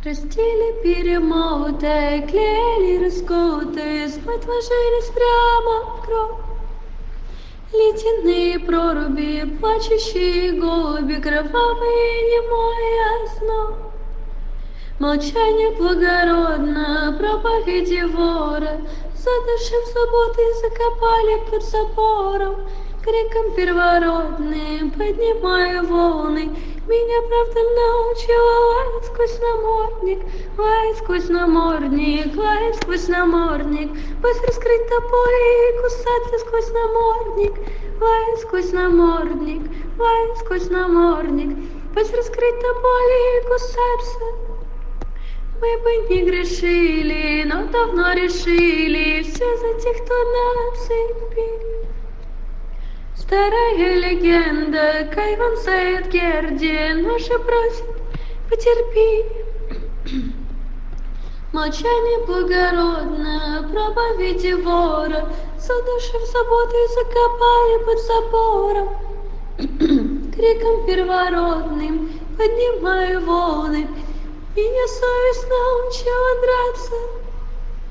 Растили перемоты, клеили раскоты, спать ложились прямо в гроб. Ледяные проруби, плачущие голуби, кровавые немое озноб. Молчание благородно, проповеди вора, задушив заботы, закопали под забором. Криком первородным поднимаю волны, меня правда научила лаять сквозь намордник, лаять сквозь намордник, лаять сквозь намордник. Пусть раскрыть тобой и кусаться сквозь намордник, лаять сквозь намордник, лаять сквозь намордник. Пусть раскрыть тобой и кусаться. Мы бы не грешили, но давно решили все за тех, кто на цепи. Старая легенда, Кайван Саидгерди, наши просит, потерпи. Молчание благородно, проповеди вора, задушив заботы, закопали под забором. Криком первородным поднимаю волны, меня совесть научила драться.